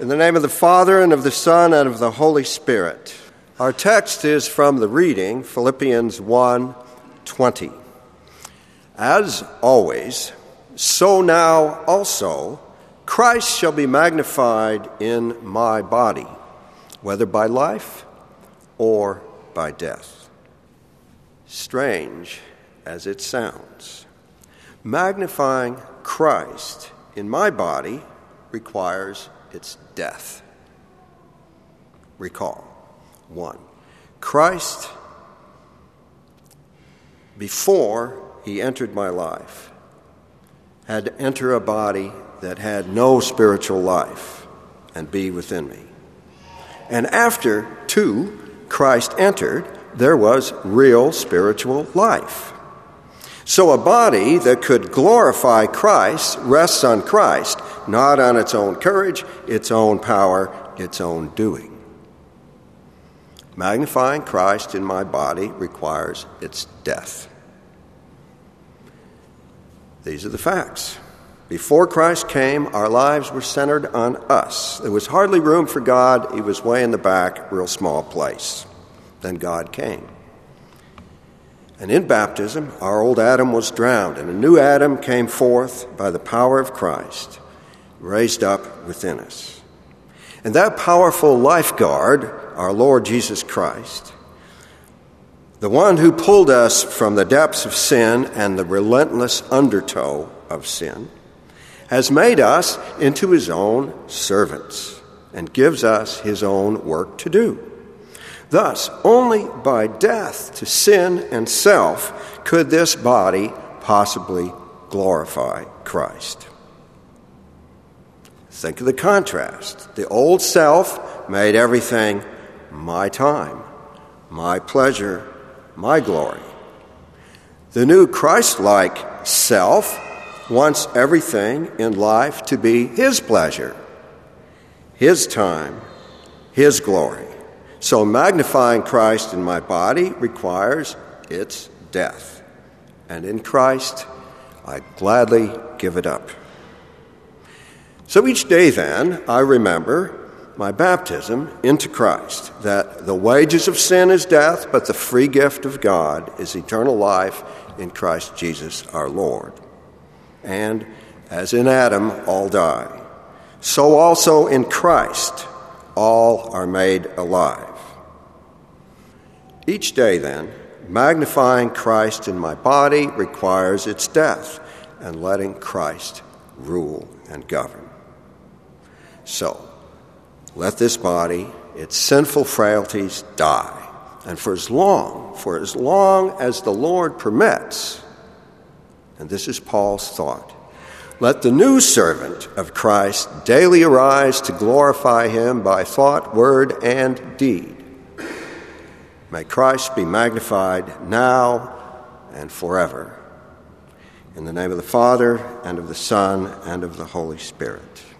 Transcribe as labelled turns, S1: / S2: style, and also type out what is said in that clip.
S1: In the name of the Father, and of the Son, and of the Holy Spirit. Our text is from the reading, Philippians 1:20. As always, so now also Christ shall be magnified in my body, whether by life or by death. Strange as it sounds, magnifying Christ in my body requires its death. Recall, 1. Christ, before he entered my life, had to enter a body that had no spiritual life and be within me. And after, 2, Christ entered, there was real spiritual life. So a body that could glorify Christ rests on Christ, not on its own courage, its own power, its own doing. Magnifying Christ in my body requires its death. These are the facts. Before Christ came, our lives were centered on us. There was hardly room for God. He was way in the back, real small place. Then God came. And in baptism, our old Adam was drowned, and a new Adam came forth by the power of Christ, raised up within us. And that powerful lifeguard, our Lord Jesus Christ, the one who pulled us from the depths of sin and the relentless undertow of sin, has made us into his own servants and gives us his own work to do. Thus, only by death to sin and self could this body possibly glorify Christ. Think of the contrast. The old self made everything my time, my pleasure, my glory. The new Christ-like self wants everything in life to be his pleasure, his time, his glory. So magnifying Christ in my body requires its death. And in Christ, I gladly give it up. So each day then, I remember my baptism into Christ, that the wages of sin is death, but the free gift of God is eternal life in Christ Jesus our Lord. And as in Adam all die, so also in Christ all are made alive. Each day, then, magnifying Christ in my body requires its death and letting Christ rule and govern. So, let this body, its sinful frailties, die. And for as long as the Lord permits, and this is Paul's thought, let the new servant of Christ daily arise to glorify him by thought, word, and deed. May Christ be magnified now and forever. In the name of the Father, and of the Son, and of the Holy Spirit.